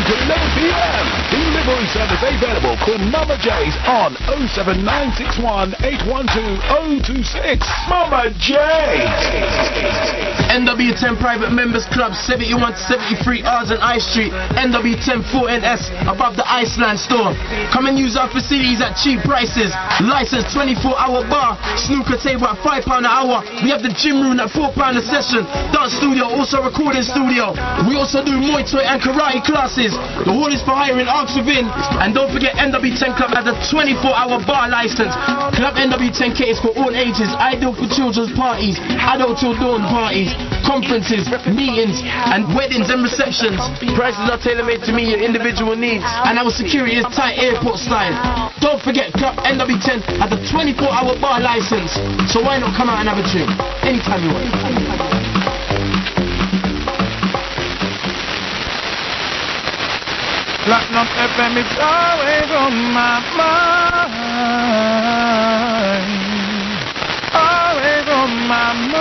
till 11 p.m. Delivery service available. Call Mama J's on 07961 812 026. Mama J's. NW10 Private Members Club, 71 to 73 R's and I Street. NW10 4NS above the Iceland store. Come and use our facilities at cheap prices. Licensed 24-hour bar, snooker table at £5 an hour. We have the gym room at £4 a session. Dance studio, also recording studio. We also do Muay Thai and karate classes. The hall is for hiring, ask within. And don't forget, NW10 Club has a 24-hour bar license. Club NW10K is for all ages, ideal for children's parties, adult till dawn parties, conferences, meetings, and weddings and receptions. Prices are tailor-made to meet your individual needs, and our security is tight, airport style. Don't forget, Club NW10 has a 24-hour bar license, so why not come out and have a drink anytime you want. Platinum FM is always on my mind. Always on my mind.